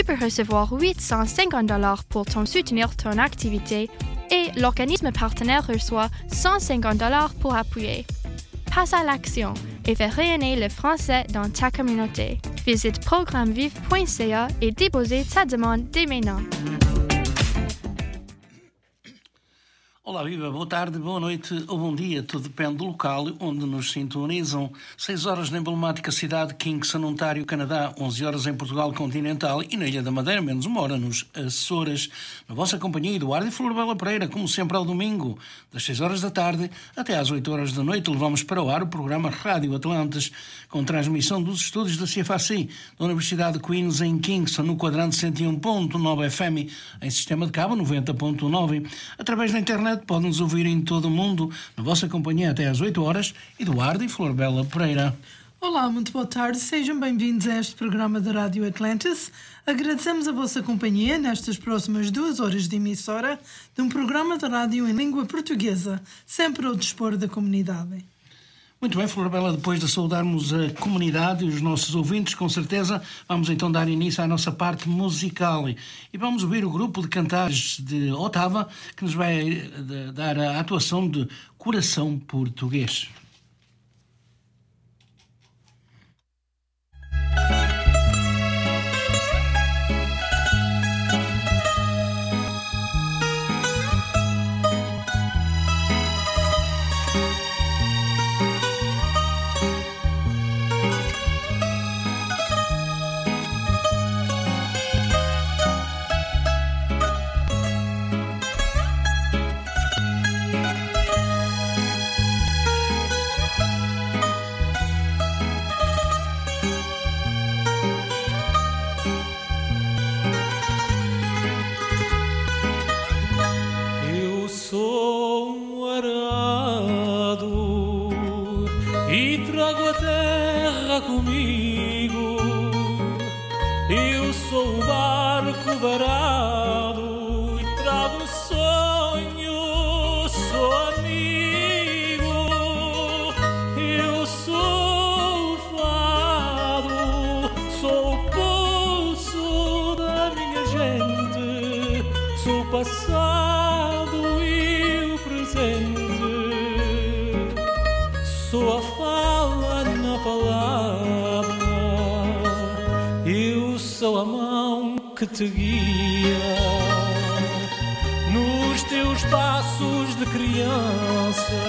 tu peux recevoir 850 $ pour soutenir ton activité et l'organisme partenaire reçoit 150 $ pour appuyer. Passe à l'action et fais rayonner le français dans ta communauté. Visite programmevive.ca et dépose ta demande dès maintenant. Olá, viva, boa tarde, boa noite ou bom dia, tudo depende do local onde nos sintonizam. 6 horas na emblemática cidade de Kingston, Ontário, Canadá, 11 horas em Portugal continental e na Ilha da Madeira, menos 1 hora nos Açores. Na vossa companhia, Eduardo e Florbela Pereira, como sempre ao domingo, das 6 horas da tarde até às 8 horas da noite, levamos para o ar o programa Rádio Atlantes, com transmissão dos estúdios da CFAC, da Universidade de Queens em Kingston, no quadrante 101.9 FM, em sistema de cabo 90.9, através da internet. Podem-nos ouvir em todo o mundo, na vossa companhia até às 8 horas, Eduardo e Florbela Pereira. Olá, muito boa tarde, sejam bem-vindos a este programa da Rádio Atlantis. Agradecemos a vossa companhia nestas próximas 2 horas de emissora de um programa de rádio em língua portuguesa, sempre ao dispor da comunidade. Muito bem, Florbela, depois de saudarmos a comunidade e os nossos ouvintes, com certeza, vamos então dar início à nossa parte musical e vamos ouvir o grupo de cantares de Otava, que nos vai dar a atuação de Coração Português. Comigo, eu sou o barco varado e trago sonho, sou amigo, eu sou o fado, sou o pulso da minha gente, sou o passado e o presente, sou a fala na palavra, eu sou a mão que te guia nos teus passos de criança,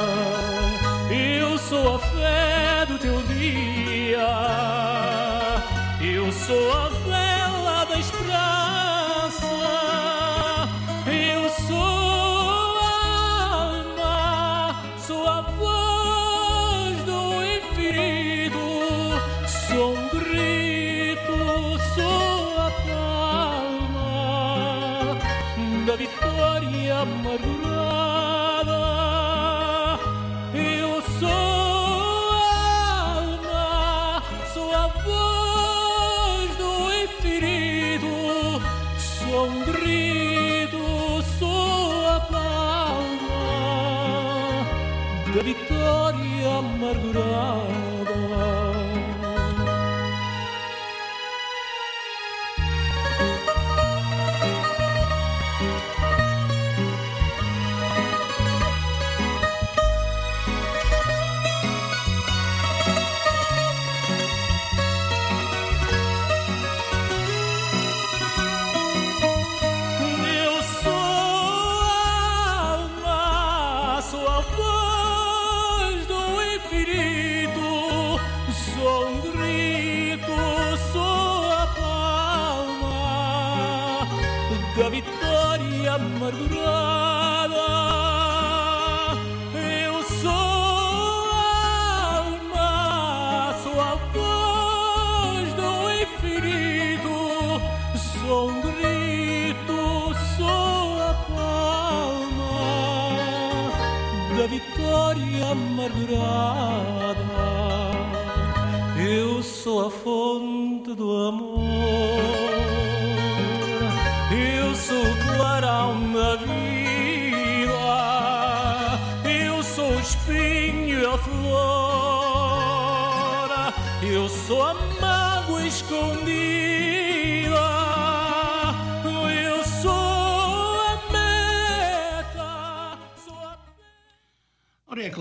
eu sou a fé do teu dia, eu sou a vela da esperança, eu sou a alma, sou a voz do infinito, sou um grito, sou a palma da vitória amargurada, eu sou a alma, sou a voz do infinito, sou um grito, sou a palma da vitória amargurada. Eu sou a alma, sou a voz do infinito, sou um grito, sou a palma da vitória amargurada. Eu sou a alma, sou a voz do infinito, sou um grito, sou a palma da vitória amargurada. Eu sou a fonte do amor, eu sou o clarão da vida, eu sou o espinho e a flor, eu sou a mágoa escondida,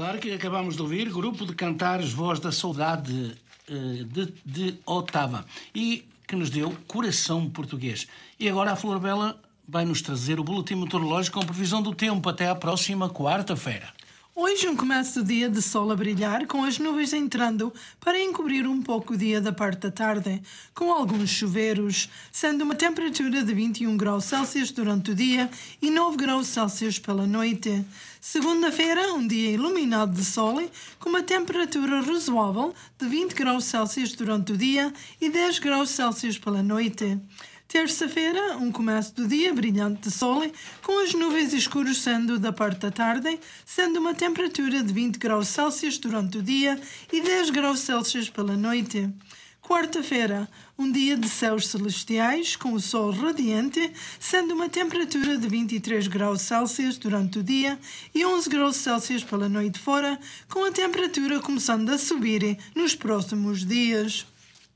recordar que acabamos de ouvir Grupo de Cantares Voz da Saudade de Otava e que nos deu Coração Português. E agora a Flor Bela vai nos trazer o boletim meteorológico com previsão do tempo até à próxima quarta-feira. Hoje um começo do dia de sol a brilhar, com as nuvens entrando para encobrir um pouco o dia da parte da tarde, com alguns chuveiros, sendo uma temperatura de 21 graus Celsius durante o dia e 9 graus Celsius pela noite. Segunda-feira, um dia iluminado de sol, com uma temperatura razoável de 20 graus Celsius durante o dia e 10 graus Celsius pela noite. Terça-feira, um começo do dia brilhante de sol, com as nuvens escuras sendo da parte da tarde, sendo uma temperatura de 20 graus Celsius durante o dia e 10 graus Celsius pela noite. Quarta-feira, um dia de céus celestiais, com o sol radiante, sendo uma temperatura de 23 graus Celsius durante o dia e 11 graus Celsius pela noite fora, com a temperatura começando a subir nos próximos dias.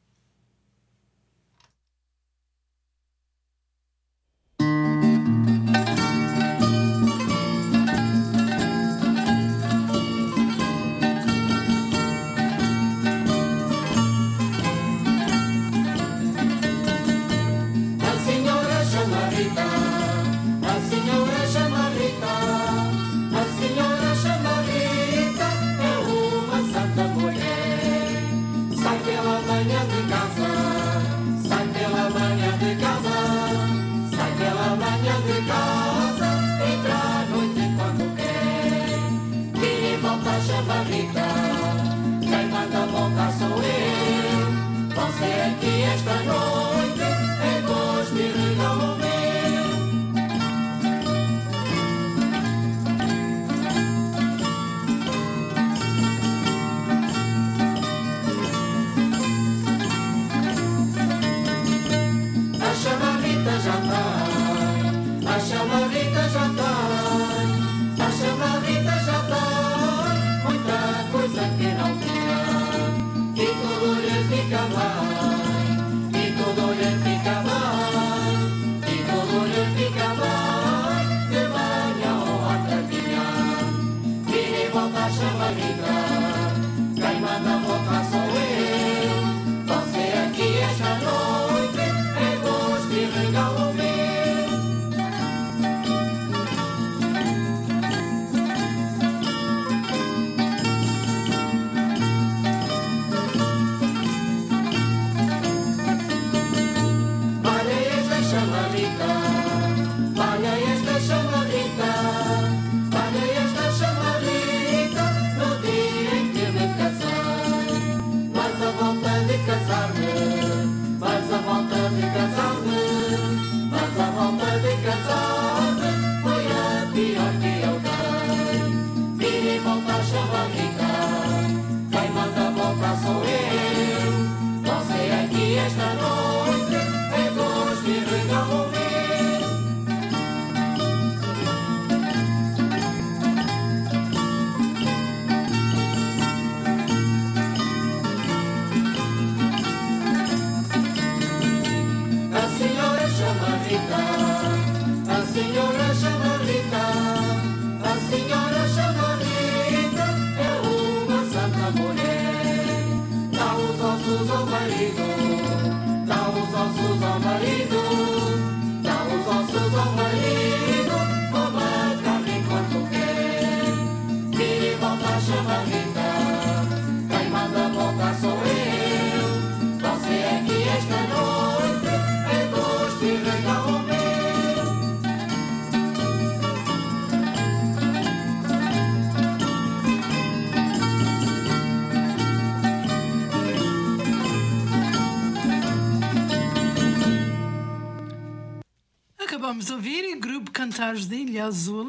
Vamos ouvir o Grupo Cantares de Ilha Azul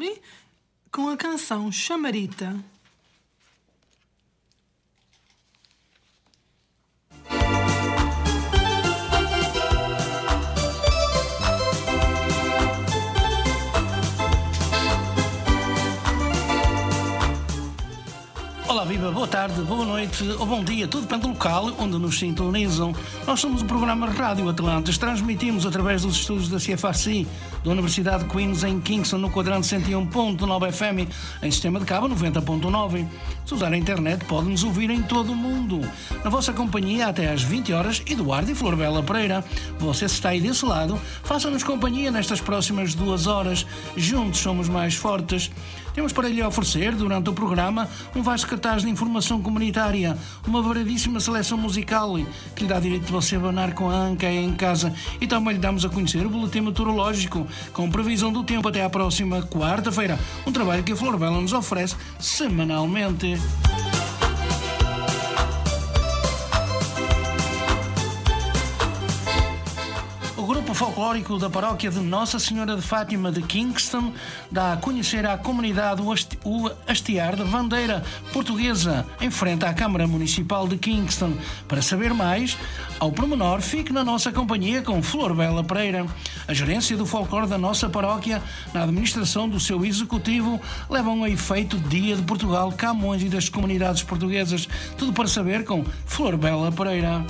com a canção Chamarita. Olá, viva, viva, boa tarde, boa noite ou bom dia, tudo depende do local onde nos sintonizam. Nós somos o programa Rádio Atlantis, transmitimos através dos estúdios da CFRC, da Universidade de Queens em Kingston, no quadrante 101.9 FM, em sistema de cabo 90.9. Se usar a internet, pode-nos ouvir em todo o mundo. Na vossa companhia até às 20 horas, Eduardo e Florbela Pereira. Você se está aí desse lado, faça-nos companhia nestas próximas 2 horas. Juntos somos mais fortes. Temos para lhe oferecer, durante o programa, um vasto cartaz de informação comunitária, uma variedíssima seleção musical que lhe dá direito de você abanar com a anca em casa, e também lhe damos a conhecer o boletim meteorológico, com previsão do tempo até à próxima quarta-feira, um trabalho que a Florbela nos oferece semanalmente. O grupo folclórico da paróquia de Nossa Senhora de Fátima de Kingston dá a conhecer à comunidade o hastear da bandeira portuguesa em frente à Câmara Municipal de Kingston. Para saber mais, ao pormenor, fique na nossa companhia com Florbela Pereira. A gerência do folclore da nossa paróquia, na administração do seu executivo, levam a efeito Dia de Portugal, Camões e das comunidades portuguesas. Tudo para saber com Florbela Pereira.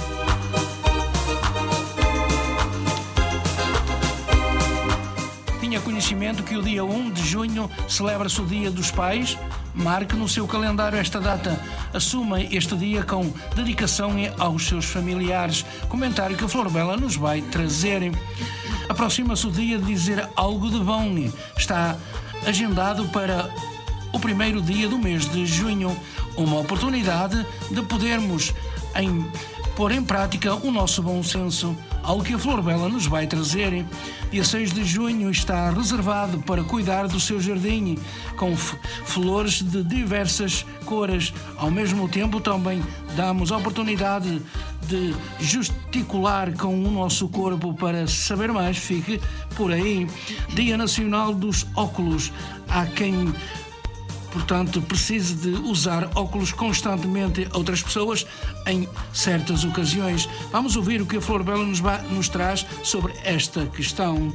Tinha conhecimento que o dia 1 de junho celebra-se o Dia dos Pais? Marque no seu calendário esta data. Assuma este dia com dedicação aos seus familiares. Comentário que a Florbela nos vai trazer. Aproxima-se o dia de dizer algo de bom. Está agendado para o primeiro dia do mês de junho. Uma oportunidade de podermos pôr em prática o nosso bom senso, algo que a Florbela nos vai trazer. Dia 6 de junho está reservado para cuidar do seu jardim, com flores de diversas cores. Ao mesmo tempo, também damos a oportunidade de gesticular com o nosso corpo. Para saber mais, fique por aí. Dia Nacional dos Óculos. Há quem, portanto, precise de usar óculos constantemente, outras pessoas em certas ocasiões. Vamos ouvir o que a Florbela nos traz sobre esta questão.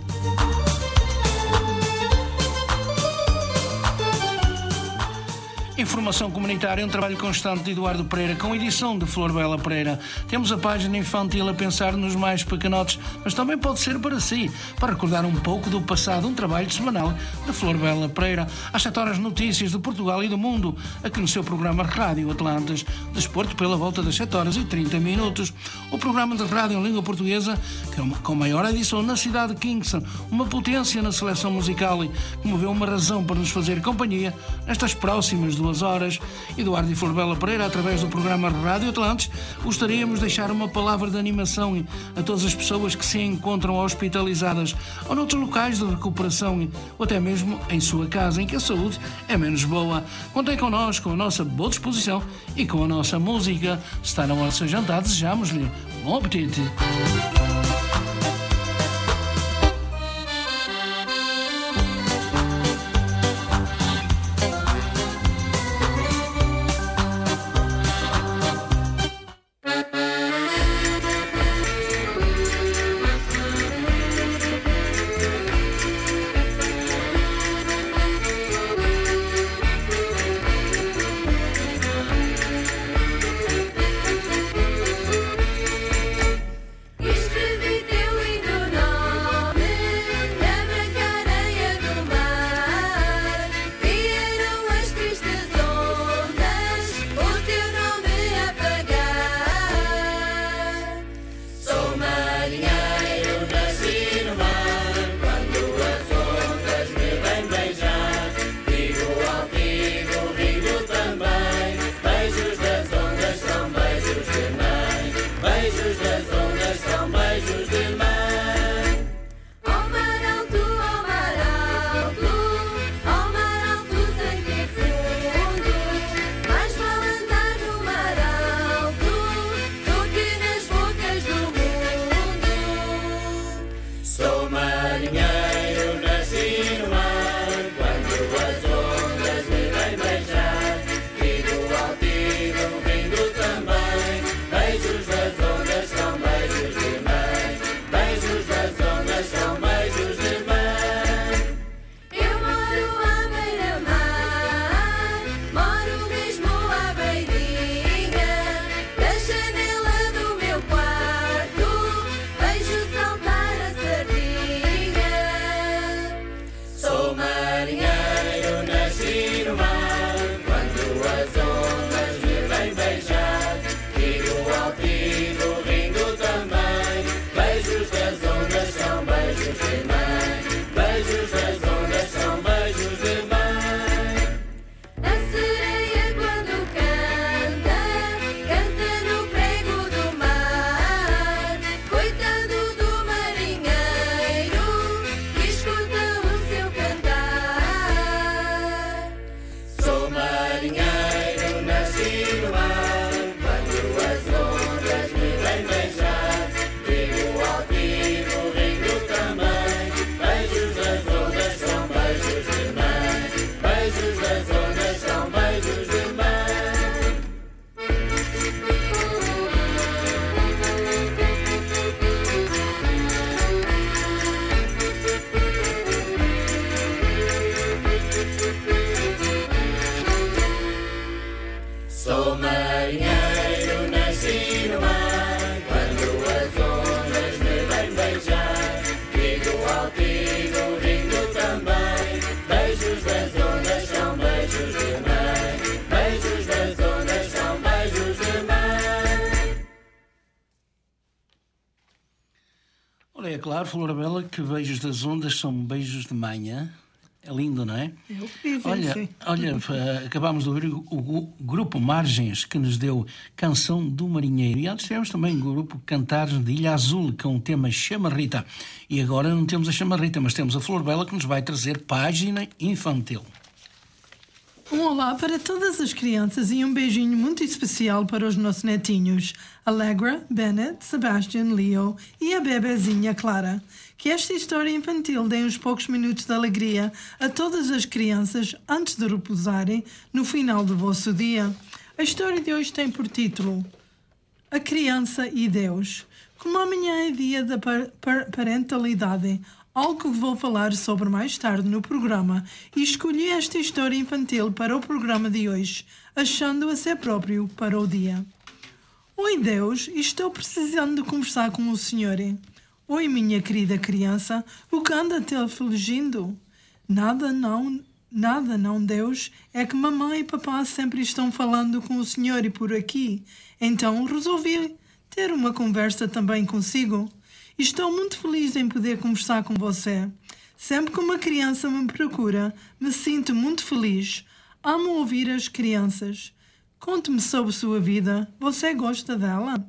Informação comunitária é um trabalho constante de Eduardo Pereira, com edição de Florbela Pereira. Temos a página infantil a pensar nos mais pequenotes, mas também pode ser para si, para recordar um pouco do passado, um trabalho semanal de Florbela Pereira. Às 7 horas, notícias de Portugal e do mundo, aqui no seu programa Rádio Atlantis. Desporto pela volta das 7 horas e 30 minutos. O programa de rádio em língua portuguesa, com maior edição na cidade de Kingston, uma potência na seleção musical e que moveu uma razão para nos fazer companhia nestas próximas 2 horas. Eduardo e Florbela Pereira, através do programa Rádio Atlantis, gostaríamos de deixar uma palavra de animação a todas as pessoas que se encontram hospitalizadas ou noutros locais de recuperação, ou até mesmo em sua casa, em que a saúde é menos boa. Contem connosco, com a nossa boa disposição e com a nossa música. Se está na hora do seu jantar, desejamos-lhe bom apetite. Moro mesmo à beira claro, Florabella, que beijos das ondas são beijos de manhã. É lindo, não é? É o que dizem, olha, acabámos de ouvir o grupo Margens, que nos deu Canção do Marinheiro. E antes tivemos também o grupo Cantares de Ilha Azul, com o tema Chama Rita. E agora não temos a Chama Rita, mas temos a Florabella, que nos vai trazer Página Infantil. Um olá para todas as crianças e um beijinho muito especial para os nossos netinhos, Allegra, Bennett, Sebastian, Leo e a bebezinha Clara. Que esta história infantil dê uns poucos minutos de alegria a todas as crianças antes de repousarem no final do vosso dia. A história de hoje tem por título A Criança e Deus. Como amanhã é dia da parentalidade, algo que vou falar sobre mais tarde no programa, e escolhi esta história infantil para o programa de hoje, achando-a ser próprio para o dia. Oi Deus, estou precisando de conversar com o Senhor. Oi minha querida criança, o que anda te afligindo? Nada não Deus, é que mamãe e papá sempre estão falando com o Senhor e por aqui, então resolvi ter uma conversa também consigo. Estou muito feliz em poder conversar com você. Sempre que uma criança me procura, me sinto muito feliz. Amo ouvir as crianças. Conte-me sobre sua vida. Você gosta dela?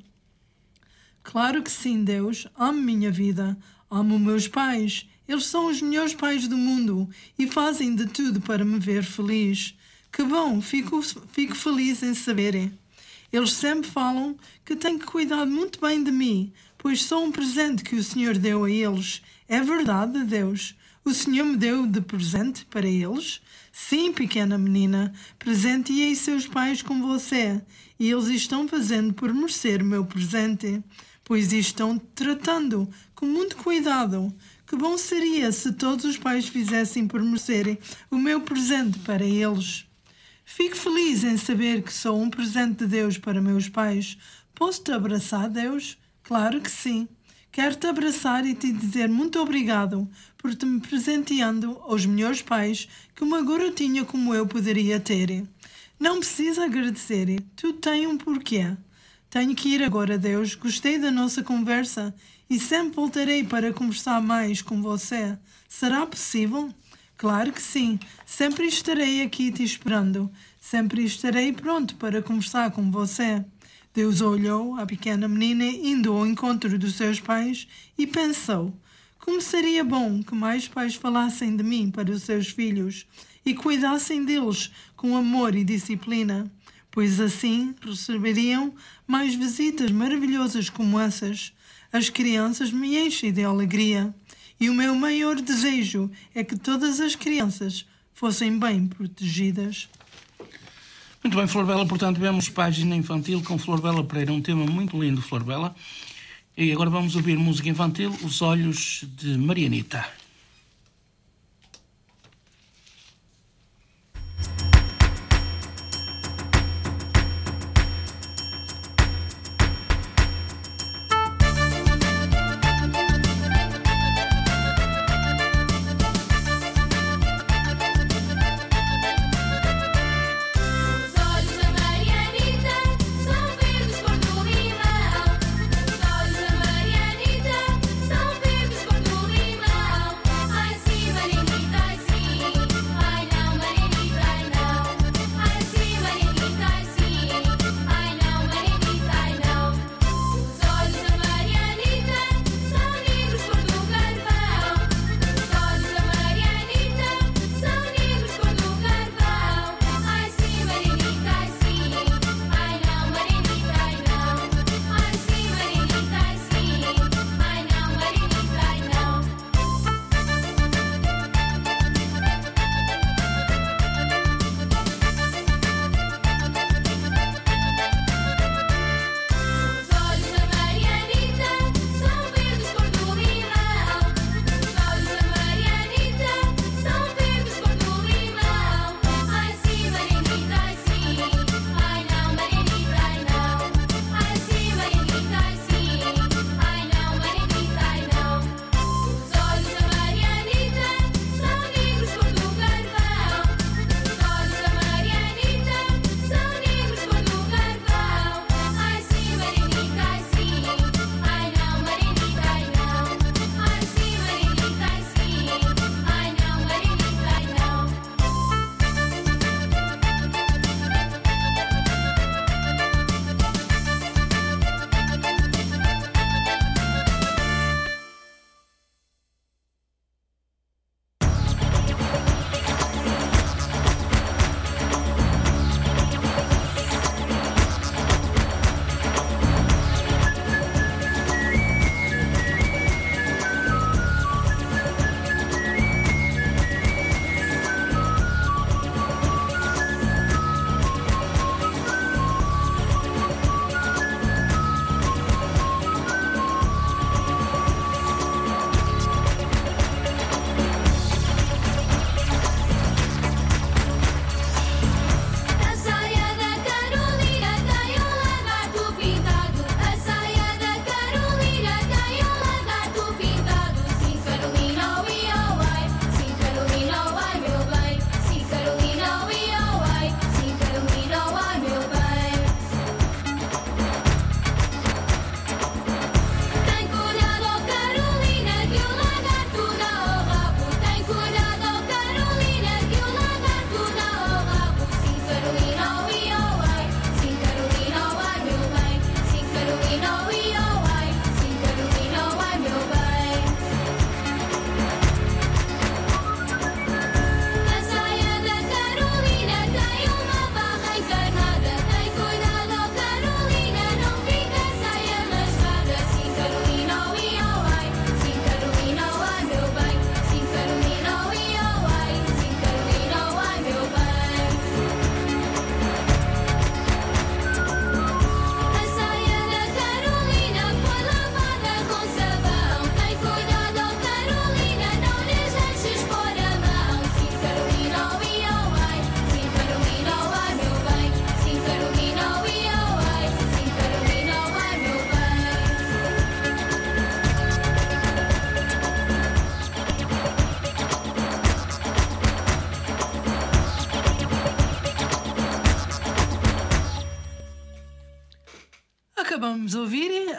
Claro que sim, Deus. Amo minha vida. Amo meus pais. Eles são os melhores pais do mundo e fazem de tudo para me ver feliz. Que bom, fico feliz em saberem. Eles sempre falam que tenho que cuidar muito bem de mim, pois sou um presente que o Senhor deu a eles. É verdade, Deus? O Senhor me deu de presente para eles? Sim, pequena menina, presenteei seus pais com você, e eles estão fazendo por merecer o meu presente, pois estão tratando com muito cuidado. Que bom seria se todos os pais fizessem por merecerem o meu presente para eles. Fico feliz em saber que sou um presente de Deus para meus pais. Posso te abraçar, Deus? Claro que sim. Quero te abraçar e te dizer muito obrigado por te me presenteando aos melhores pais que uma garotinha como eu poderia ter. Não precisa agradecer, tu tens um porquê. Tenho que ir agora, Deus. Gostei da nossa conversa e sempre voltarei para conversar mais com você. Será possível? Claro que sim. Sempre estarei aqui te esperando. Sempre estarei pronto para conversar com você. Deus olhou a pequena menina indo ao encontro dos seus pais e pensou: como seria bom que mais pais falassem de mim para os seus filhos e cuidassem deles com amor e disciplina, pois assim receberiam mais visitas maravilhosas como essas. As crianças me enchem de alegria e o meu maior desejo é que todas as crianças fossem bem protegidas. Muito bem, Florabella, portanto, vemos Página Infantil com Florabella Pereira, um tema muito lindo, Florabella. E agora vamos ouvir música infantil, Os Olhos de Marianita. Os olhos da Marianita são verdes cor do limão.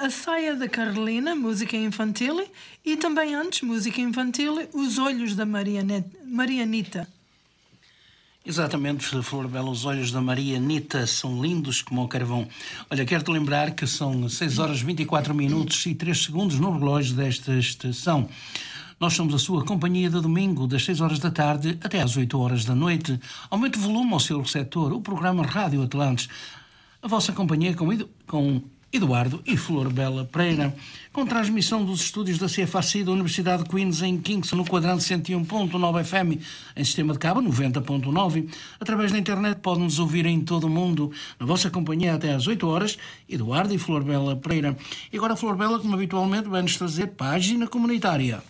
A Saia da Carolina, música infantil, e também antes, música infantil, Os Olhos da Marianita. Exatamente, Flor Bela, os olhos da Marianita são lindos como o carvão. Olha, quero-te lembrar que são 6 horas 24 minutos e 3 segundos no relógio desta estação. Nós somos a sua companhia de domingo, das 6 horas da tarde até às 8 horas da noite. Aumente o volume ao seu receptor, o programa Rádio Atlantes. A vossa companhia com Eduardo e Flor Bela Pereira, com transmissão dos estúdios da CFAC da Universidade de Queens em Kingston, no quadrante 101.9 FM, em sistema de cabo 90.9. Através da internet podem-nos ouvir em todo o mundo, na vossa companhia até às 8 horas, Eduardo e Flor Bela Pereira. E agora a Flor Bela, como habitualmente, vai-nos trazer página comunitária.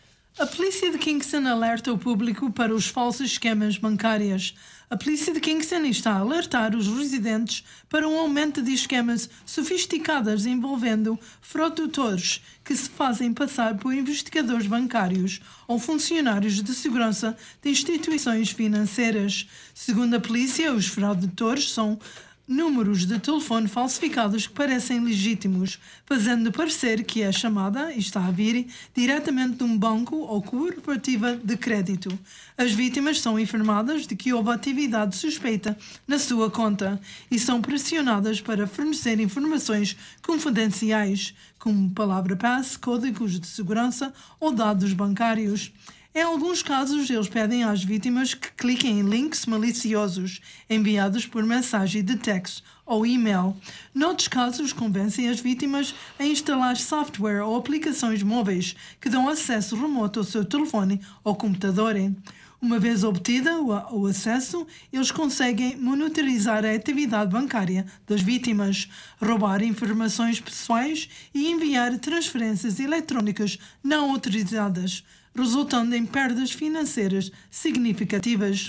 A polícia de Kingston alerta o público para os falsos esquemas bancários. A polícia de Kingston está a alertar os residentes para um aumento de esquemas sofisticados envolvendo fraudutores que se fazem passar por investigadores bancários ou funcionários de segurança de instituições financeiras. Segundo a polícia, os fraudutores são números de telefone falsificados que parecem legítimos, fazendo parecer que a chamada está a vir diretamente de um banco ou cooperativa de crédito. As vítimas são informadas de que houve atividade suspeita na sua conta e são pressionadas para fornecer informações confidenciais, como palavra-passe, códigos de segurança ou dados bancários. Em alguns casos, eles pedem às vítimas que cliquem em links maliciosos enviados por mensagem de texto ou e-mail. Noutros casos, convencem as vítimas a instalar software ou aplicações móveis que dão acesso remoto ao seu telefone ou computador. Uma vez obtida o acesso, eles conseguem monitorizar a atividade bancária das vítimas, roubar informações pessoais e enviar transferências eletrónicas não autorizadas, resultando em perdas financeiras significativas.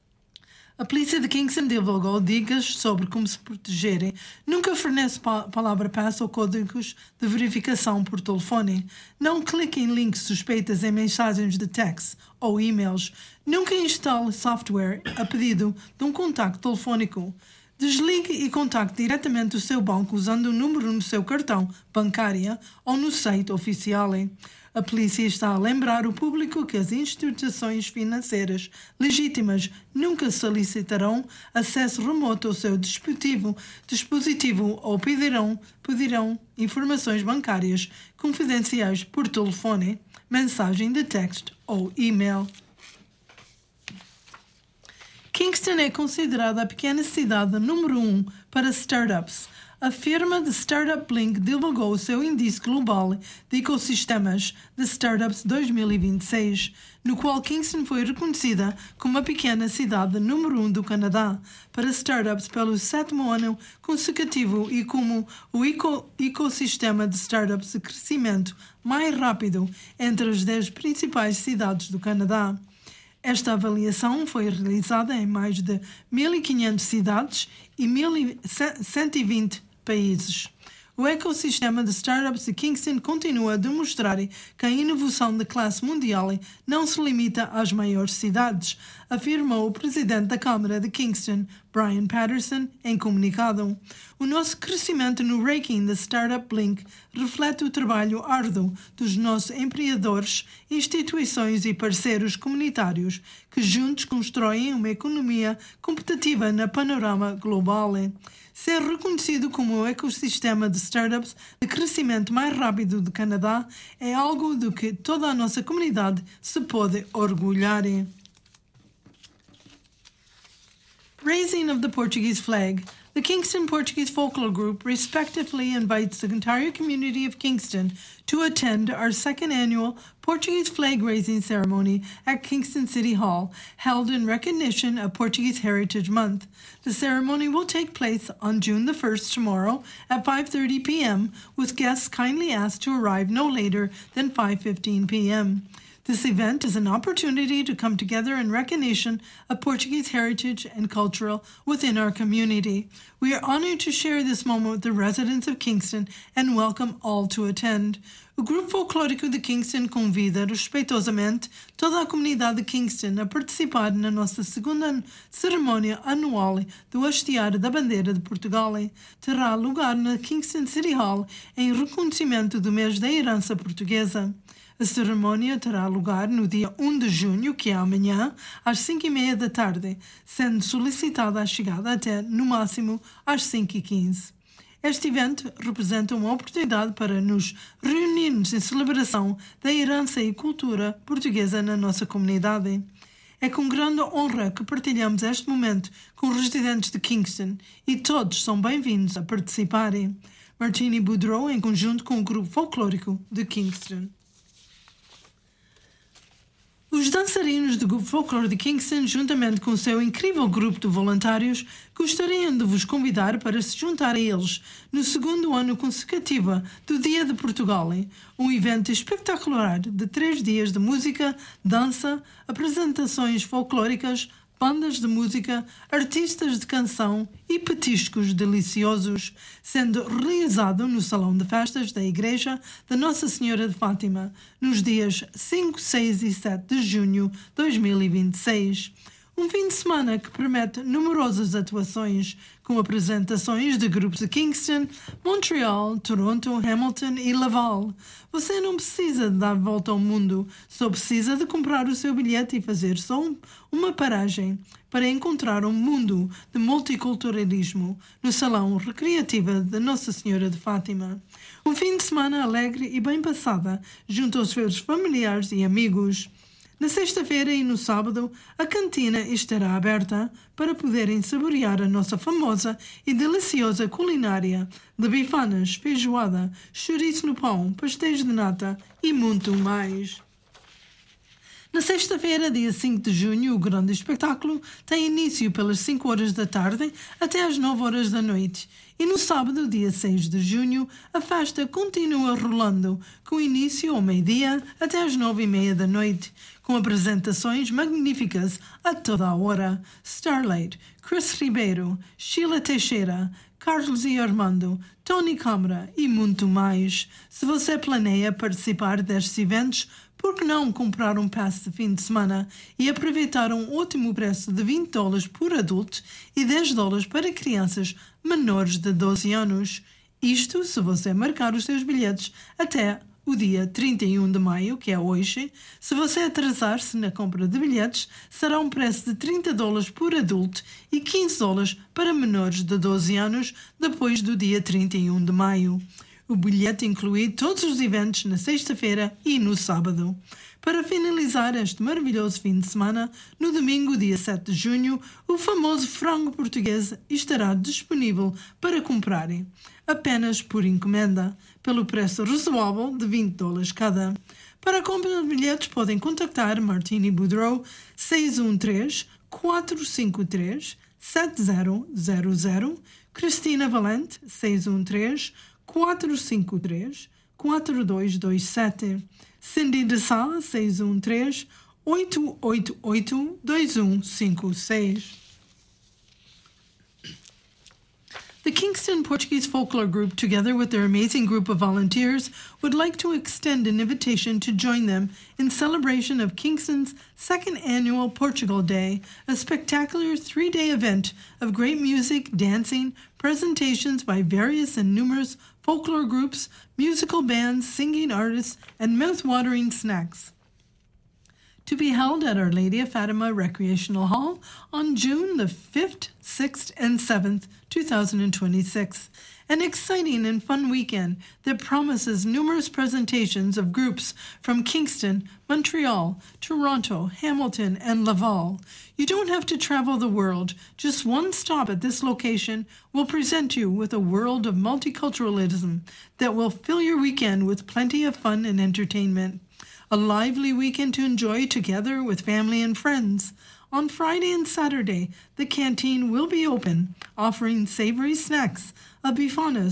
A polícia de Kingston divulgou dicas sobre como se protegerem. Nunca fornece palavra-passe ou códigos de verificação por telefone. Não clique em links suspeitos em mensagens de texto ou e-mails. Nunca instale software a pedido de um contacto telefónico. Desligue e contacte diretamente o seu banco usando o número no seu cartão bancário ou no site oficial. A polícia está a lembrar o público que as instituições financeiras legítimas nunca solicitarão acesso remoto ao seu dispositivo ou pedirão informações bancárias confidenciais por telefone, mensagem de texto ou e-mail. Kingston é considerada a pequena cidade número 1 para startups. A firma de Startup Blink divulgou o seu índice global de ecossistemas de startups 2026, no qual Kingston foi reconhecida como a pequena cidade número 1 do Canadá para startups pelo 7º ano consecutivo e como o ecossistema de startups de crescimento mais rápido entre as 10 principais cidades do Canadá. Esta avaliação foi realizada em mais de 1.500 cidades e 1.120 países. O ecossistema de startups de Kingston continua a demonstrar que a inovação de classe mundial não se limita às maiores cidades, afirmou o presidente da Câmara de Kingston, Brian Patterson, em comunicado. O nosso crescimento no ranking da Startup Blink reflete o trabalho árduo dos nossos empreendedores, instituições e parceiros comunitários que juntos constroem uma economia competitiva no panorama global. Ser reconhecido como o ecossistema de startups de crescimento mais rápido do Canadá é algo do que toda a nossa comunidade se pode orgulhar. Raising of the Portuguese flag. The Kingston Portuguese Folklore Group respectively invites the entire community of Kingston to attend our second annual Portuguese flag raising ceremony at Kingston City Hall, held in recognition of Portuguese Heritage Month. The ceremony will take place on June the 1st, tomorrow, at 5:30 p.m., with guests kindly asked to arrive no later than 5:15 p.m. This event is an opportunity to come together in recognition of Portuguese heritage and culture within our community. We are honored to share this moment with the residents of Kingston and welcome all to attend. O Grupo Folclórico de Kingston convida respeitosamente toda a comunidade de Kingston a participar na nossa segunda cerimônia anual do hastear da bandeira de Portugal. Terá lugar na Kingston City Hall em reconhecimento do mês da herança portuguesa. A cerimônia terá lugar no dia 1 de junho, que é amanhã, às 5h30 da tarde, sendo solicitada a chegada até, no máximo, às 5h15. Este evento representa uma oportunidade para nos reunirmos em celebração da herança e cultura portuguesa na nossa comunidade. É com grande honra que partilhamos este momento com os residentes de Kingston e todos são bem-vindos a participarem. Martini Boudreau, em conjunto com o Grupo Folclórico de Kingston. Os dançarinos do Grupo Folclore de Kingston, juntamente com o seu incrível grupo de voluntários, gostariam de vos convidar para se juntar a eles no segundo ano consecutivo do Dia de Portugal, um evento espetacular de 3 dias de música, dança, apresentações folclóricas, bandas de música, artistas de canção e petiscos deliciosos, sendo realizado no Salão de Festas da Igreja da Nossa Senhora de Fátima, nos dias 5, 6 e 7 de junho de 2026. Um fim de semana que promete numerosas atuações, com apresentações de grupos de Kingston, Montreal, Toronto, Hamilton e Laval. Você não precisa de dar volta ao mundo, só precisa de comprar o seu bilhete e fazer só uma paragem para encontrar um mundo de multiculturalismo no Salão Recreativo da Nossa Senhora de Fátima. Um fim de semana alegre e bem passada junto aos seus familiares e amigos. Na sexta-feira e no sábado, a cantina estará aberta para poderem saborear a nossa famosa e deliciosa culinária de bifanas, feijoada, chouriço no pão, pastéis de nata e muito mais. Na sexta-feira, dia 5 de junho, o grande espetáculo tem início pelas 5 horas da tarde até às 9 horas da noite. E no sábado, dia 6 de junho, a festa continua rolando, com início ao meio-dia até às 9h30 da noite, com apresentações magníficas a toda a hora. Starlight, Chris Ribeiro, Sheila Teixeira, Carlos e Armando, Tony Câmara e muito mais. Se você planeia participar destes eventos, por que não comprar um pass de fim de semana e aproveitar um ótimo preço de $20 por adulto e $10 para crianças menores de 12 anos? Isto se você marcar os seus bilhetes até o dia 31 de maio, que é hoje. Se você atrasar-se na compra de bilhetes, será um preço de $30 por adulto e $15 para menores de 12 anos depois do dia 31 de maio. O bilhete inclui todos os eventos na sexta-feira e no sábado. Para finalizar este maravilhoso fim de semana, no domingo, dia 7 de junho, o famoso frango português estará disponível para comprarem, apenas por encomenda, pelo preço razoável de $20 cada. Para a compra de bilhetes, podem contactar Martini Boudreau 613-453-7000, Cristina Valente 613-453-4227, Cindy de Sá 613-888-2156. The Kingston Portuguese Folklore Group, together with their amazing group of volunteers, would like to extend an invitation to join them in celebration of Kingston's second annual Portugal Day, a spectacular 3-day event of great music, dancing, presentations by various and numerous folklore groups, musical bands, singing artists, and mouth-watering snacks. To be held at Our Lady of Fatima Recreational Hall on June the 5th, 6th, and 7th, 2026. An exciting and fun weekend that promises numerous presentations of groups from Kingston, Montreal, Toronto, Hamilton, and Laval. You don't have to travel the world. Just one stop at this location will present you with a world of multiculturalism that will fill your weekend with plenty of fun and entertainment. A lively weekend to enjoy together with family and friends. On Friday and Saturday, the canteen will be open, offering savory snacks of bifanas,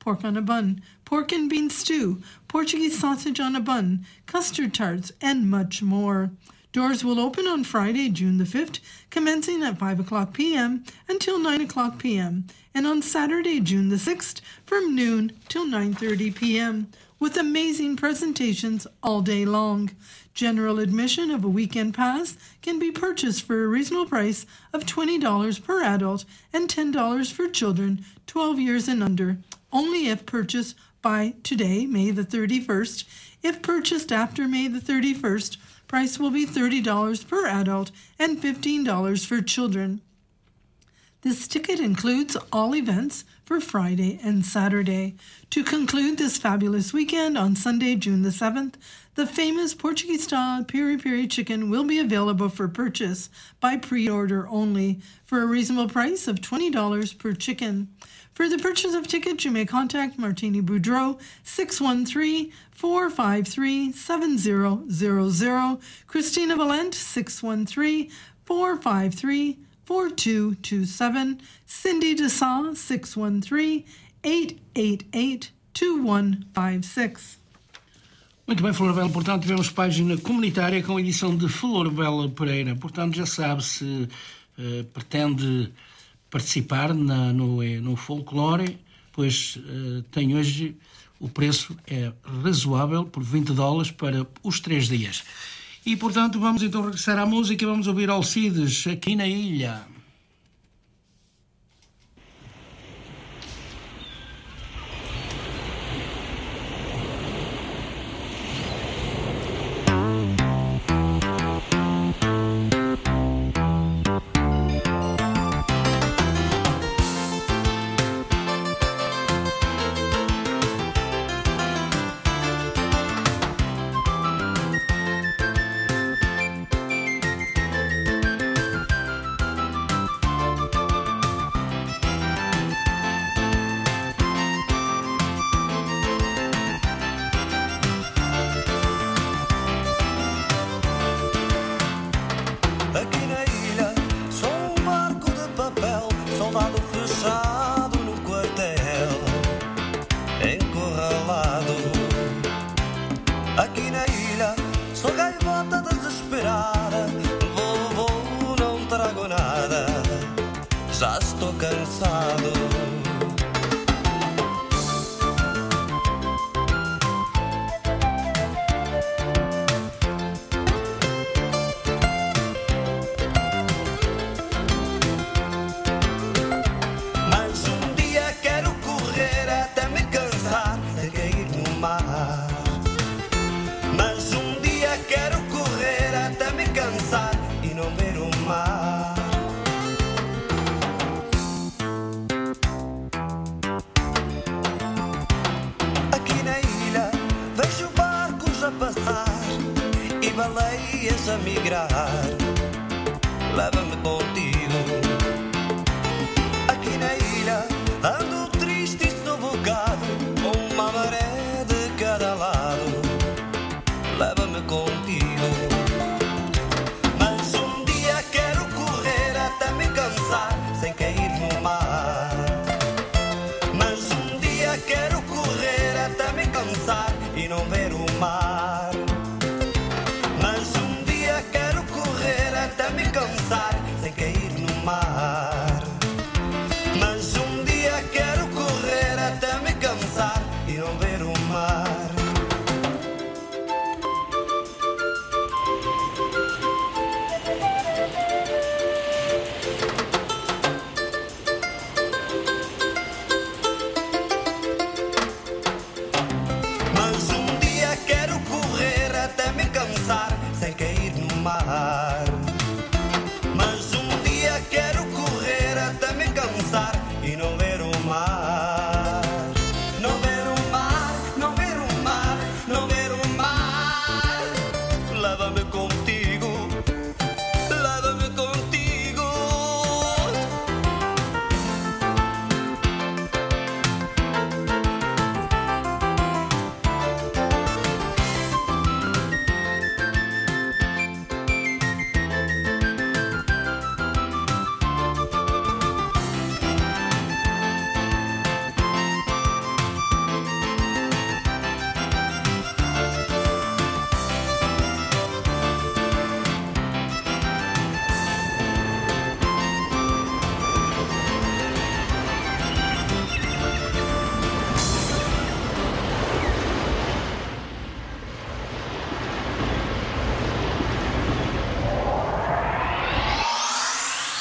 pork on a bun, pork and bean stew, Portuguese sausage on a bun, custard tarts, and much more. Doors will open on Friday, June the 5th, commencing at 5 o'clock p.m. until 9 o'clock p.m., and on Saturday, June the 6th, from noon till 9:30 p.m., with amazing presentations all day long. General admission of a weekend pass can be purchased for a reasonable price of $20 per adult and $10 for children 12 years and under, only if purchased by today, May the 31st. If purchased after May the 31st, price will be $30 per adult and $15 for children. This ticket includes all events for Friday and Saturday. To conclude this fabulous weekend, on Sunday, June the 7th, the famous Portuguese-style piri-piri chicken will be available for purchase by pre-order only for a reasonable price of $20 per chicken. For the purchase of tickets, you may contact Martini Boudreau, 613-453-7000, Christina Valent, 613-453-4227, Cindy Dessau, 613-888-2156. Muito bem, Flor Bela, portanto, tivemos página comunitária com a edição de Flor Bela Pereira. Portanto, já sabe, se pretende participar no folclore, pois tem hoje, o preço é razoável, por $20 para os 3 dias. E, portanto, vamos então regressar à música e vamos ouvir Alcides, Aqui na Ilha. A migrar, leva-me contigo. Aqui na ilha ando triste e sufocado, com uma maré de cada lado, leva-me contigo. Mas um dia quero correr até me cansar, sem cair no mar. Mas um dia quero correr até me cansar e não ver o mar. Até me cansar sem cair no mar. Mas um dia quero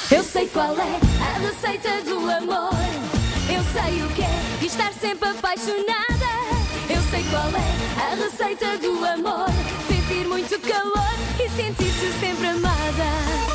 Eu sei qual é a receita do amor. Eu sei o que é estar sempre apaixonada. Eu sei qual é a receita do amor. Sentir muito calor e sentir-se sempre amada.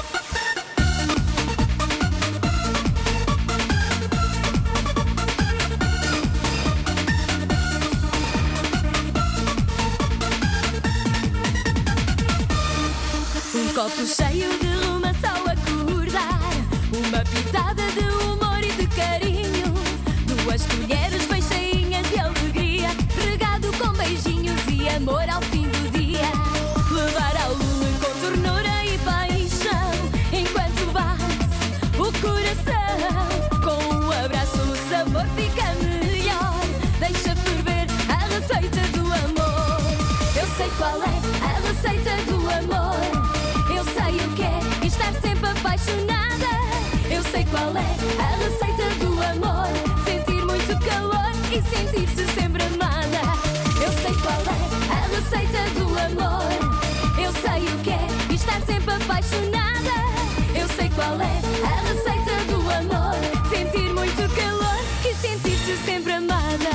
Um copo cheio de ruma só acordar. Uma pitada de humor e de carinho. 2 colheres bem cheinhas de alegria, regado com beijinhos e amor ao fim do dia. Levar ao lume com ternura e paixão, enquanto bate o coração. Com um abraço o sabor fica melhor. Deixa ferver a receita do amor. Eu sei qual é a receita do amor. Eu sei o que é estar sempre apaixonada. Eu sei qual é a receita do amor. Sentir muito calor e sentir-se sempre amada. Eu sei qual é a receita do amor. Eu sei o que é estar sempre apaixonada. Eu sei qual é a receita do amor. Sentir muito calor e sentir-se sempre amada.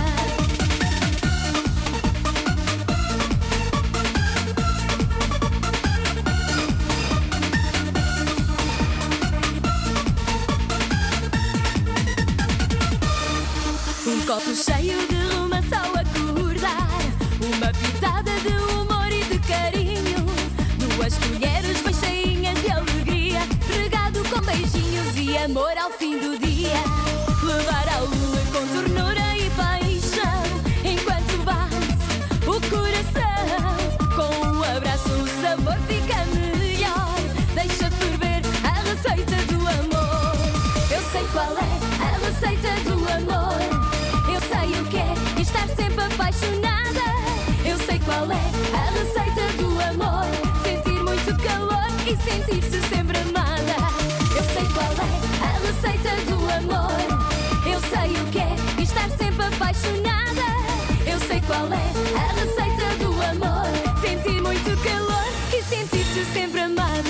Um copo cheio de ruma só acordar. Uma pitada de humor e de carinho. 2 colheres bem cheinhas de alegria, regado com beijinhos e amor ao fim do dia. Levar ao lume com ternura e paixão, enquanto bate o coração. Com um abraço o sabor fica melhor. Deixa ferver a receita do amor. Eu sei qual é a receita do amor. Eu sei o que é estar sempre apaixonada. Eu sei qual é a receita do amor. Sentir muito calor e sentir-se sempre amada. Eu sei qual é a receita do amor. Eu sei o que é estar sempre apaixonada. Eu sei qual é a receita do amor. Sentir muito calor e sentir-se sempre amada.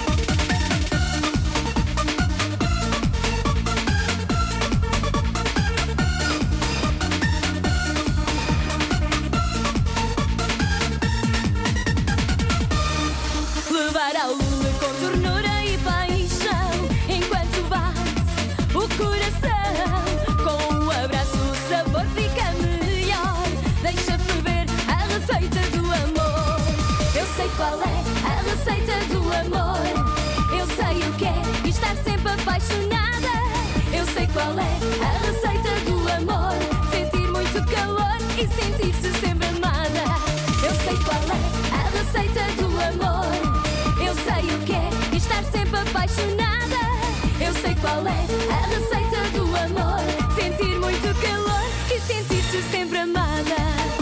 Levar ao lume com ternura e paixão, enquanto bate o coração. Com um abraço o sabor fica melhor. Deixa ferver a receita do amor. Eu sei qual é a receita do amor. Eu sei o que é estar sempre apaixonada. Eu sei qual é a receita do amor. Sentir muito calor e sentir-se sempre amada. Eu sei qual é a receita do amor. Eu sei o que é estar sempre apaixonada. Eu sei qual é a receita do amor. Sentir muito calor e sentir-se sempre amada.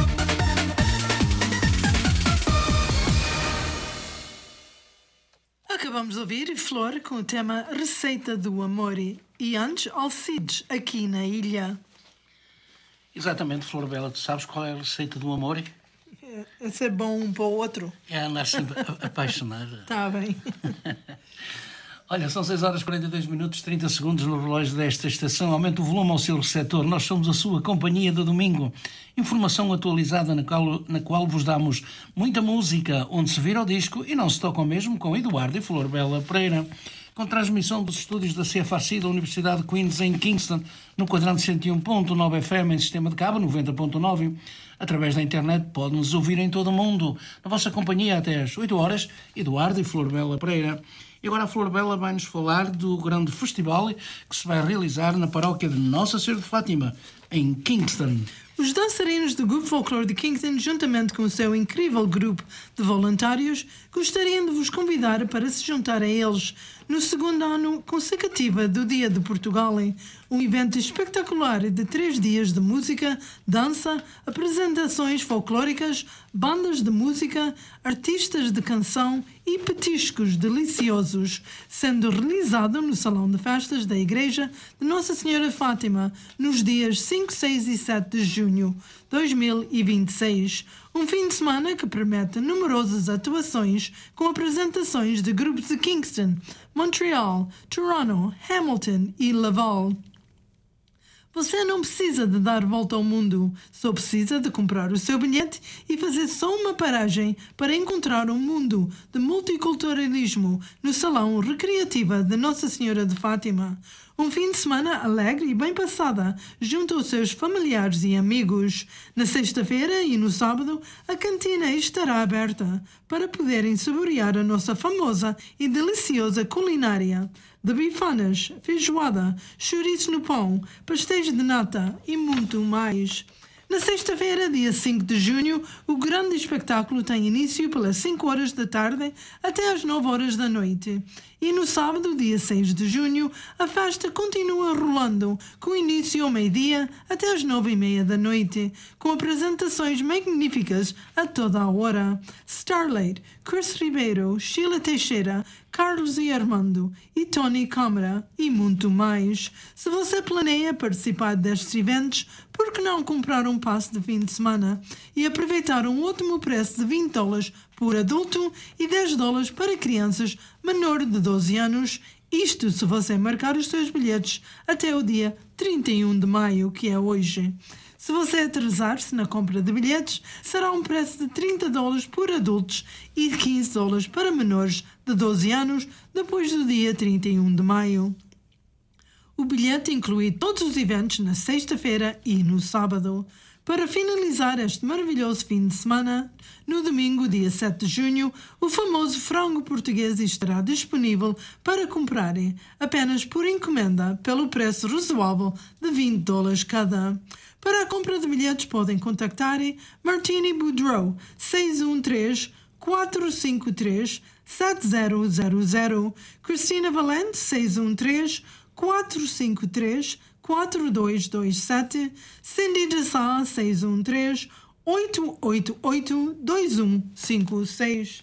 Acabamos de ouvir Flor com o tema Receita do Amor e antes Alcides, aqui na ilha. Exatamente, Flor Bela. Tu sabes qual é a receita do amor? É ser bom um para o outro. É andar sempre apaixonada. Está bem. Olha, são 6 horas 42 minutos 30 segundos no relógio desta estação. Aumente o volume ao seu receptor. Nós somos a sua companhia de domingo. Informação atualizada na qual vos damos muita música, onde se vira o disco e não se toca o mesmo, com Eduardo e Flor Bela Pereira. Com transmissão dos estúdios da CFAC da Universidade de Queens em Kingston, no quadrante 101.9 FM em sistema de cabo 90.9. Através da internet pode-nos ouvir em todo o mundo. Na vossa companhia até às 8 horas, Eduardo e Flor Bela Pereira. E agora a Flor Bela vai-nos falar do grande festival que se vai realizar na paróquia de Nossa Senhora de Fátima, em Kingston. Os dançarinos do Grupo Folclore de Kingston, juntamente com o seu incrível grupo de voluntários, gostariam de vos convidar para se juntar a eles no segundo ano consecutivo do Dia de Portugal, um evento espetacular de 3 dias de música, dança, apresentações folclóricas, bandas de música, artistas de canção e petiscos deliciosos, sendo realizado no Salão de Festas da Igreja de Nossa Senhora de Fátima, nos dias 5, 6 e 7 de junho. junho 2026. Um fim de semana que promete numerosas atuações com apresentações de grupos de Kingston, Montreal, Toronto, Hamilton e Laval. Você não precisa de dar volta ao mundo, só precisa de comprar o seu bilhete e fazer só uma paragem para encontrar um mundo de multiculturalismo no Salão Recreativa de Nossa Senhora de Fátima. Um fim de semana alegre e bem passada junto aos seus familiares e amigos. Na sexta-feira e no sábado, a cantina estará aberta para poderem saborear a nossa famosa e deliciosa culinária de bifanas, feijoada, chouriço no pão, pastéis de nata e muito mais. Na sexta-feira, dia 5 de junho, o grande espetáculo tem início pelas 5 horas da tarde até às 9 horas da noite. E no sábado, dia 6 de junho, a festa continua rolando, com início ao meio-dia até às 9h30 da noite, com apresentações magníficas a toda a hora. Starlight, Chris Ribeiro, Sheila Teixeira, Carlos e Armando e Tony Câmara e muito mais. Se você planeia participar destes eventos, por que não comprar um passe de fim de semana e aproveitar um ótimo preço de $20 por adulto e $10 para crianças menor de 12 anos? Isto se você marcar os seus bilhetes até o dia 31 de maio, que é hoje. Se você atrasar-se na compra de bilhetes, será um preço de $30 por adultos e de $15 para menores de 12 anos depois do dia 31 de maio. O bilhete inclui todos os eventos na sexta-feira e no sábado. Para finalizar este maravilhoso fim de semana, no domingo, dia 7 de junho, o famoso frango português estará disponível para comprarem apenas por encomenda pelo preço razoável de $20 cada. Para a compra de bilhetes podem contactar Martini Boudreau 613-453-7000, Cristina Valente 613-453-4227, Cindy de Sá 613-888-2156.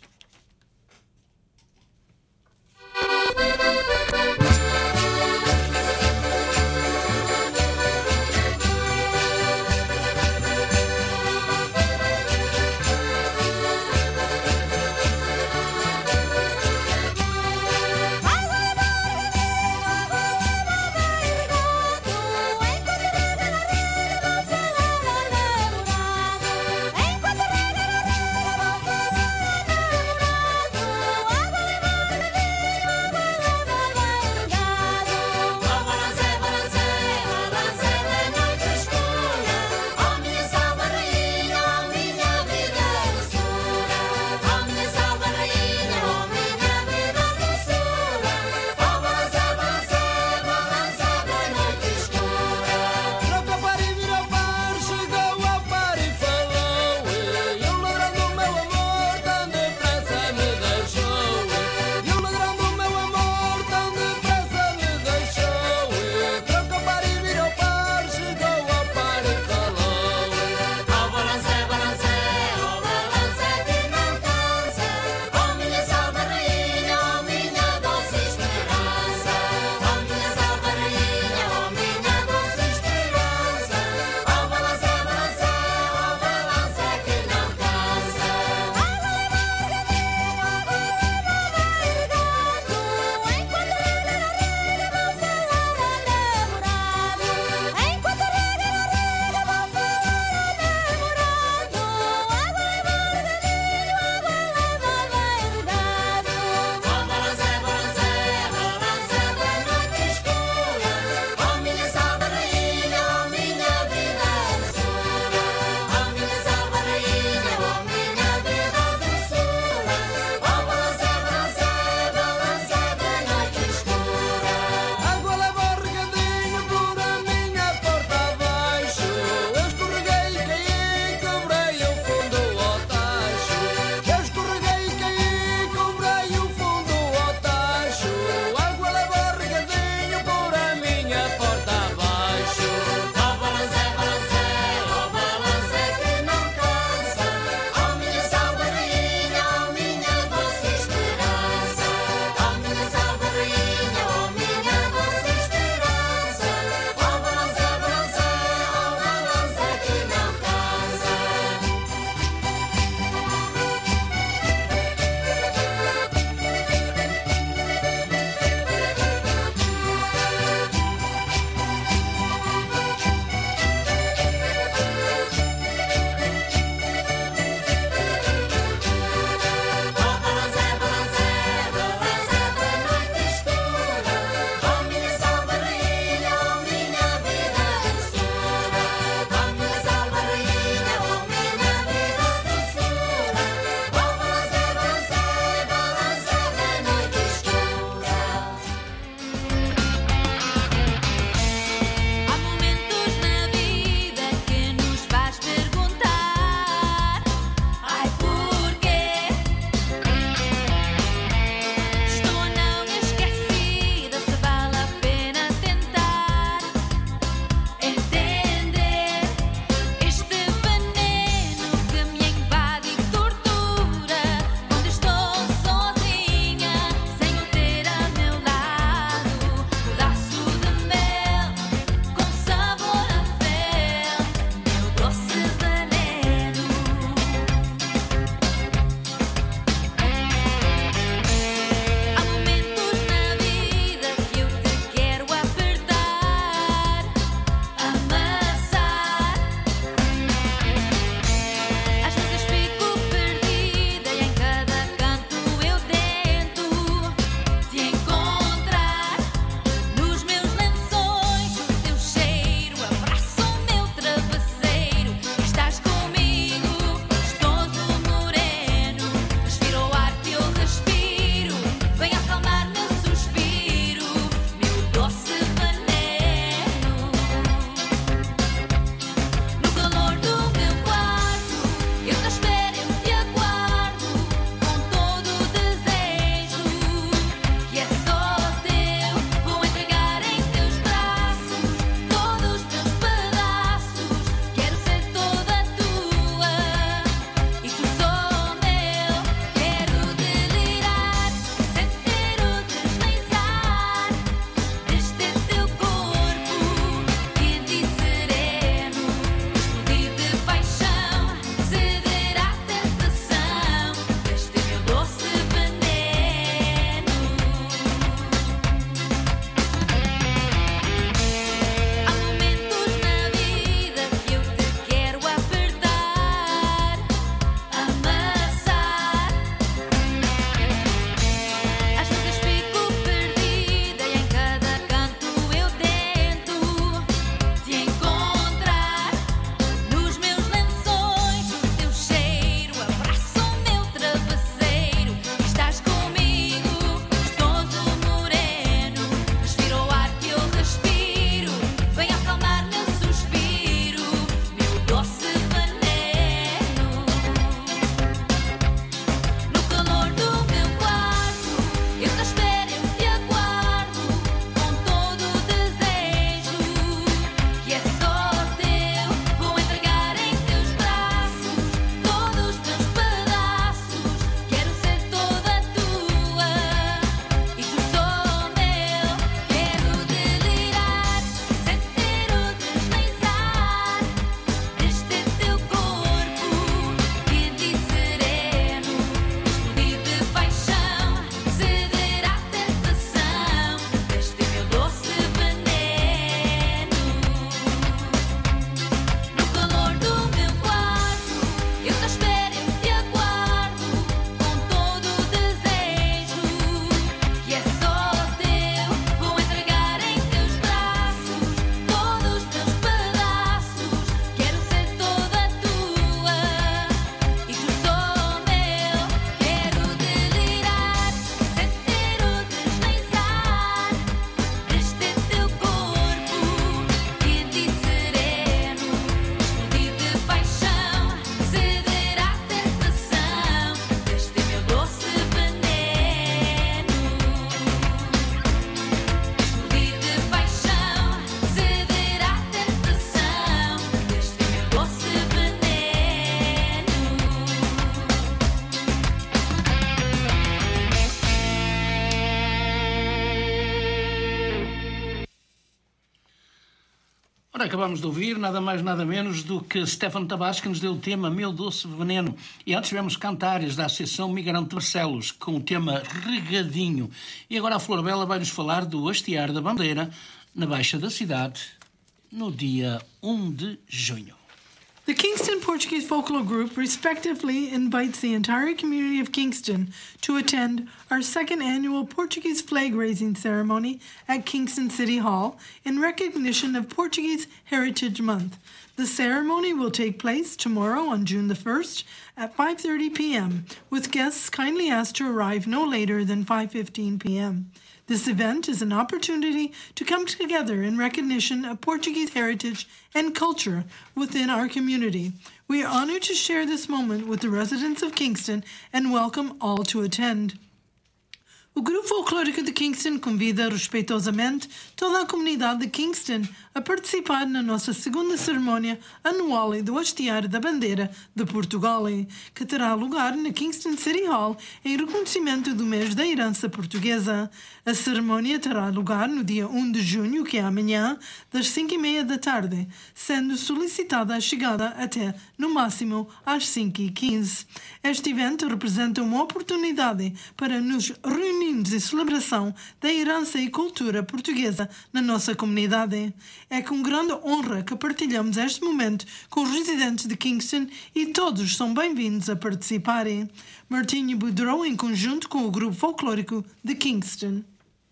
Ora, acabamos de ouvir nada mais nada menos do que Stefano Tavares, que nos deu o tema Meu Doce Veneno. E antes tivemos Cantares, da Associação Migrante de Barcelos, com o tema Regadinho. E agora a Flor Bela vai-nos falar do hastear da bandeira na Baixa da Cidade, no dia 1 de junho. The Kingston Portuguese Folklore Group respectively invites the entire community of Kingston to attend our second annual Portuguese flag raising ceremony at Kingston City Hall in recognition of Portuguese Heritage Month. The ceremony will take place tomorrow on June the 1st at 5:30 p.m., with guests kindly asked to arrive no later than 5:15 p.m. This event is an opportunity to come together in recognition of Portuguese heritage and culture within our community. We are honored to share this moment with the residents of Kingston and welcome all to attend. O Grupo Folclórico de Kingston convida respeitosamente toda a comunidade de Kingston a participar na nossa segunda cerimónia anual do hastear da bandeira de Portugal, que terá lugar na Kingston City Hall em reconhecimento do mês da herança portuguesa. A cerimónia terá lugar no dia 1 de junho, que é amanhã, das 5:30 da tarde, sendo solicitada a chegada até, no máximo, às 5:15. Este evento representa uma oportunidade para nos reunirmos em celebração da herança e cultura portuguesa na nossa comunidade. É com grande honra que partilhamos este momento com os residentes de Kingston e todos são bem-vindos a participarem. Martinho Boudreau, em conjunto com o Grupo Folclórico de Kingston.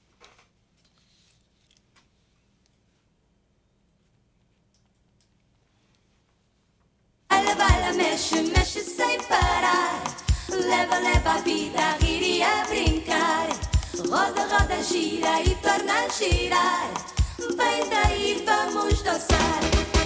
Baila, baila, mexe, mexe sem parar. Leva, leva a vida a rir e a brincar. Roda, roda, gira e torna a girar. Vem daí, vamos dançar.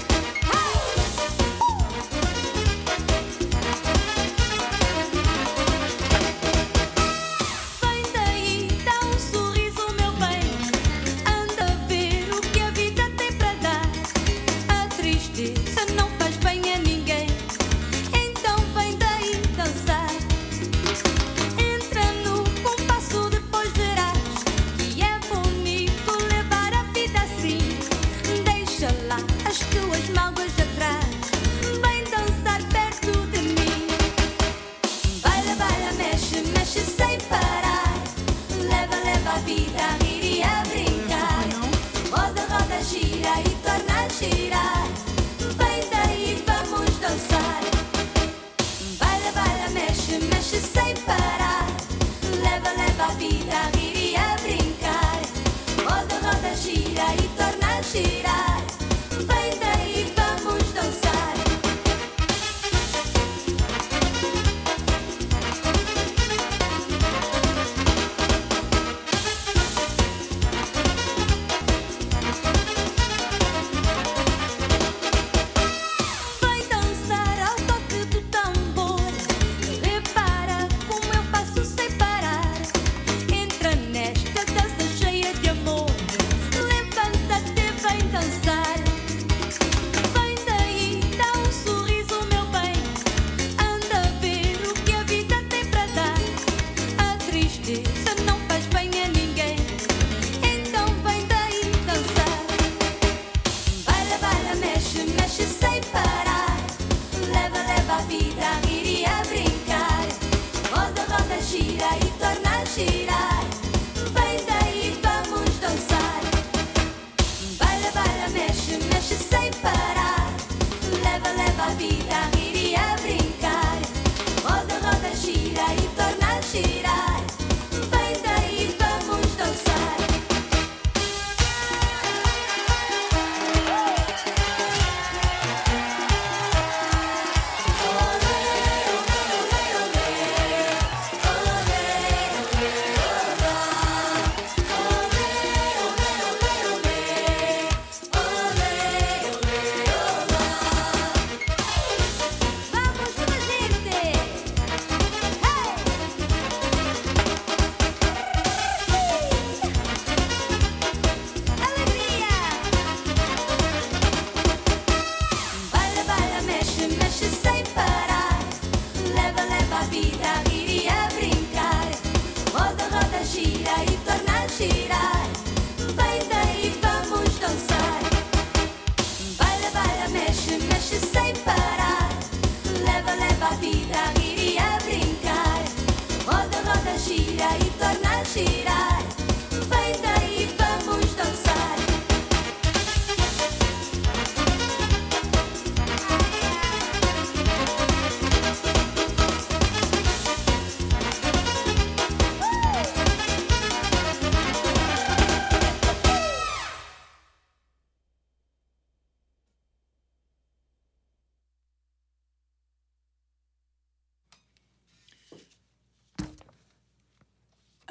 Vem daí, dá um sorriso, meu bem. Anda a ver o que a vida tem para dar. A tristeza não faz bem a ninguém. Então vem daí dançar. Entra no compasso, depois verás que é bonito levar a vida assim. Deixa lá as tuas mágoas atrás. Vem dançar perto de mim. Baila, baila, mexe, mexe sem parar. Leva, leva a vida a rir e a brincar. Roda, roda, gira e torna a girar. Vem daí, vamos dançar. Baila, baila, mexe, mexe sem parar. Leva, leva a vida a rir e a brincar. Roda, roda, gira e torna a girar. Vem daí, vamos dançar. Vai dançar ao toque do tambor. Repara como eu passo sem parar. Entra nesta dança cheia de amor. Levanta-te, vem dançar. Vem daí, dá um sorriso, meu bem. Anda a ver o que a vida tem para dar. A tristeza não faz bem a ninguém. Então vem daí dançar. Baila, baila, mexe, mexe sem parar. Leva, leva a vida a rir e a brincar. Roda, roda, gira e torna a girar. Vem daí, vamos dançar. Baila, baila, mexe, mexe sem parar. Leva, leva a vida a rir e a brincar. Roda, roda, gira e torna a girar. Vem daí, vamos dançar. Vamos toda gente! Alegria! Baila, baila, mexe, mexe sem parar. Leva, leva a vida a rir e a brincar. Roda, roda, gira e torna a girar. Vem daí, vamos dançar.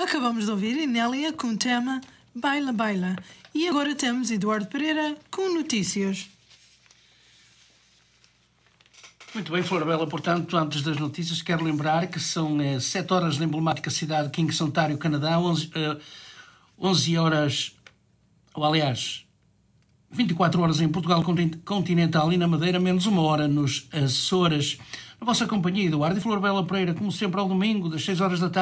Acabamos de ouvir Inélia com o tema Baila Baila. E agora temos Eduardo Pereira com notícias. Muito bem, Flor Bela, portanto, antes das notícias, quero lembrar que são 7 horas na emblemática cidade de Kingston, Ontário, Canadá, 11 horas, ou aliás, 24 horas em Portugal continental e na Madeira, menos 1 hora nos Açores. Na vossa companhia, Eduardo e Flor Bela Pereira, como sempre, ao domingo, das 6 horas da tarde.